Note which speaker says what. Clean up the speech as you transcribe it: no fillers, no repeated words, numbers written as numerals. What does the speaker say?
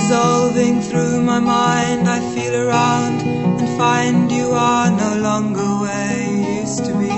Speaker 1: Resolving through my mind, I feel around and find you are no longer where you used to be.